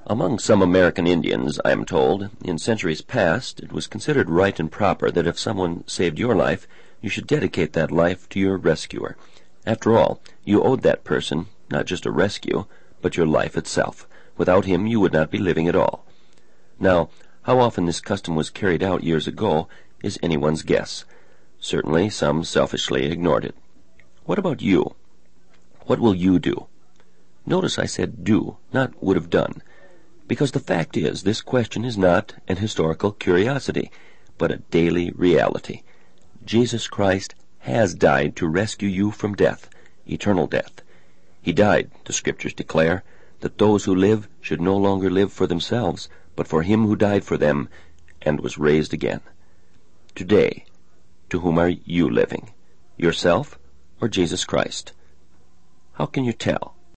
Among some American Indians, I am told, in centuries past, it was considered right and proper that if someone saved your life, you should dedicate that life to your rescuer. After all, you owed that person not just a rescue, but your life itself. Without him, you would not be living at all. Now, how often this custom was carried out years ago is anyone's guess. Certainly, some selfishly ignored it. What about you? What will you do? Notice I said do, not would have done. Because the fact is, this question is not an historical curiosity, but a daily reality. Jesus Christ has died to rescue you from death, eternal death. He died, the Scriptures declare, that those who live should no longer live for themselves, but for him who died for them and was raised again. Today, to whom are you living? Yourself or Jesus Christ? How can you tell?